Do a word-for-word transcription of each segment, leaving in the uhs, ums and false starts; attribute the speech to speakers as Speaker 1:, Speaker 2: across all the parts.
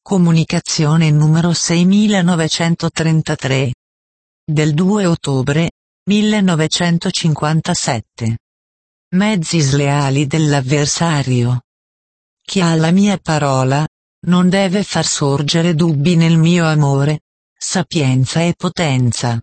Speaker 1: Comunicazione numero seimilanovecentotrentatré. Del due ottobre millenovecentocinquantasette. Mezzi sleali dell'avversario. Chi ha la mia parola, non deve far sorgere dubbi nel mio amore, sapienza e potenza.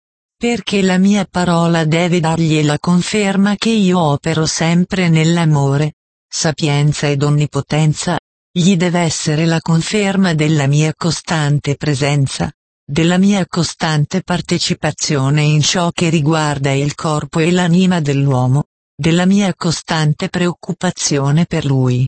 Speaker 1: Perché la mia parola deve dargli la conferma che io opero sempre nell'amore, sapienza ed onnipotenza, gli deve essere la conferma della mia costante presenza, della mia costante partecipazione in ciò che riguarda il corpo e l'anima dell'uomo, della mia costante preoccupazione per lui.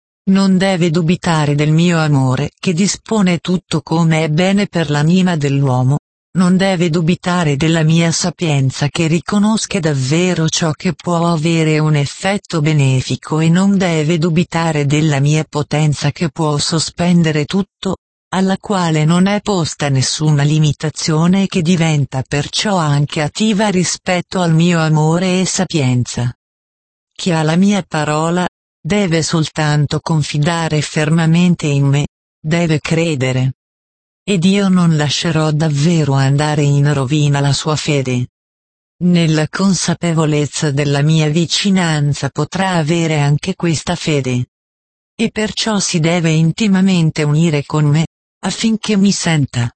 Speaker 1: Non deve dubitare del mio amore che dispone tutto come è bene per l'anima dell'uomo. Non deve dubitare della mia sapienza che riconosca davvero ciò che può avere un effetto benefico e non deve dubitare della mia potenza che può sospendere tutto, alla quale non è posta nessuna limitazione e che diventa perciò anche attiva rispetto al mio amore e sapienza. Chi ha la mia parola, deve soltanto confidare fermamente in me, deve credere. Ed io non lascerò davvero andare in rovina la sua fede. Nella consapevolezza della mia vicinanza potrà avere anche questa fede. E perciò si deve intimamente unire con me, affinché mi senta.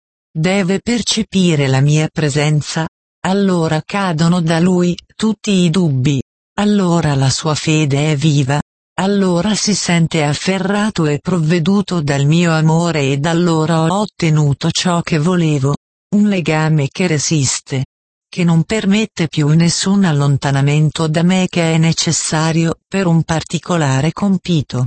Speaker 1: Deve percepire la mia presenza, allora cadono da lui tutti i dubbi, allora la sua fede è viva. Allora si sente afferrato e provveduto dal mio amore ed allora ho ottenuto ciò che volevo, un legame che resiste, che non permette più nessun allontanamento da me che è necessario per un particolare compito.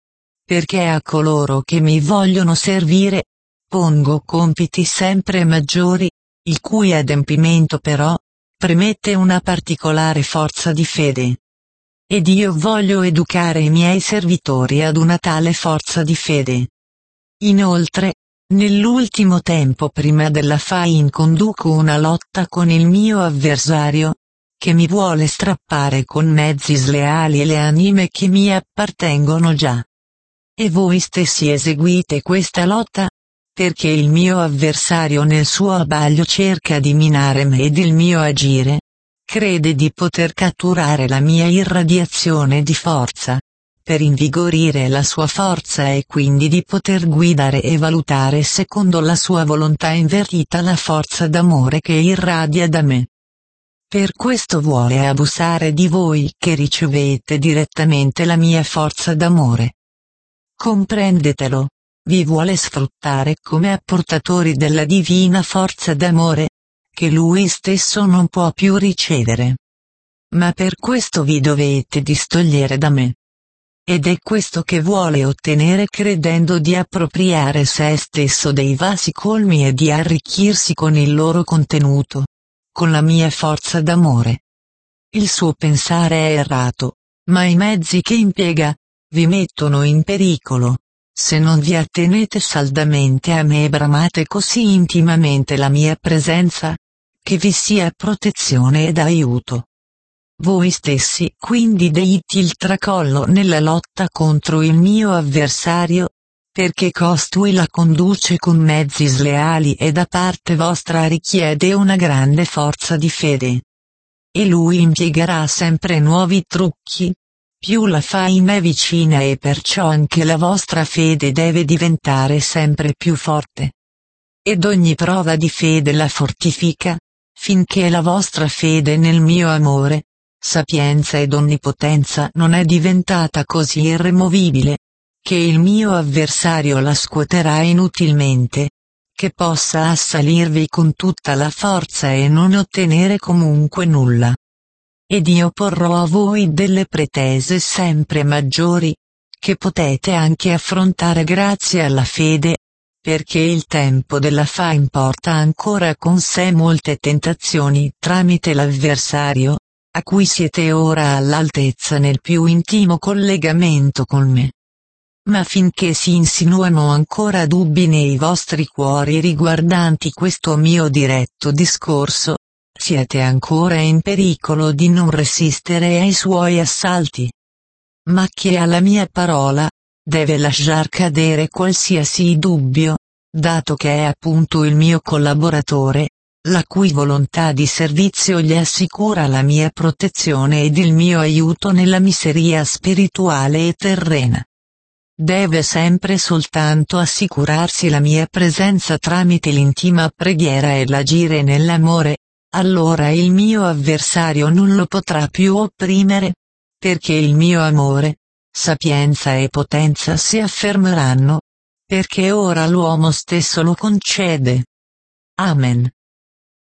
Speaker 1: Perché a coloro che mi vogliono servire, pongo compiti sempre maggiori, il cui adempimento però, premette una particolare forza di fede. Ed io voglio educare i miei servitori ad una tale forza di fede. Inoltre, nell'ultimo tempo prima della fain conduco una lotta con il mio avversario, che mi vuole strappare con mezzi sleali le anime che mi appartengono già. E voi stessi eseguite questa lotta, perché il mio avversario nel suo abbaglio cerca di minare me ed il mio agire. Crede di poter catturare la mia irradiazione di forza, per invigorire la sua forza e quindi di poter guidare e valutare secondo la sua volontà invertita la forza d'amore che irradia da me. Per questo vuole abusare di voi che ricevete direttamente la mia forza d'amore. Comprendetelo, vi vuole sfruttare come apportatori della divina forza d'amore, che lui stesso non può più ricevere. Ma per questo vi dovete distogliere da me. Ed è questo che vuole ottenere credendo di appropriare se stesso dei vasi colmi e di arricchirsi con il loro contenuto, con la mia forza d'amore. Il suo pensare è errato, ma i mezzi che impiega, vi mettono in pericolo. Se non vi attenete saldamente a me e bramate così intimamente la mia presenza, che vi sia protezione ed aiuto. Voi stessi quindi deiti il tracollo nella lotta contro il mio avversario, perché costui la conduce con mezzi sleali e da parte vostra richiede una grande forza di fede. E lui impiegherà sempre nuovi trucchi. Più la faina è vicina e perciò anche la vostra fede deve diventare sempre più forte. Ed ogni prova di fede la fortifica, finché la vostra fede nel mio amore, sapienza ed onnipotenza non è diventata così irremovibile, che il mio avversario la scuoterà inutilmente, che possa assalirvi con tutta la forza e non ottenere comunque nulla. Ed io porrò a voi delle pretese sempre maggiori, che potete anche affrontare grazie alla fede, perché il tempo della fain porta ancora con sé molte tentazioni tramite l'avversario, a cui siete ora all'altezza nel più intimo collegamento con me. Ma finché si insinuano ancora dubbi nei vostri cuori riguardanti questo mio diretto discorso, siete ancora in pericolo di non resistere ai suoi assalti. Ma chi ha la mia parola, deve lasciar cadere qualsiasi dubbio, dato che è appunto il mio collaboratore, la cui volontà di servizio gli assicura la mia protezione ed il mio aiuto nella miseria spirituale e terrena. Deve sempre soltanto assicurarsi la mia presenza tramite l'intima preghiera e l'agire nell'amore, allora il mio avversario non lo potrà più opprimere, perché il mio amore, sapienza e potenza si affermeranno, perché ora l'uomo stesso lo concede. Amen.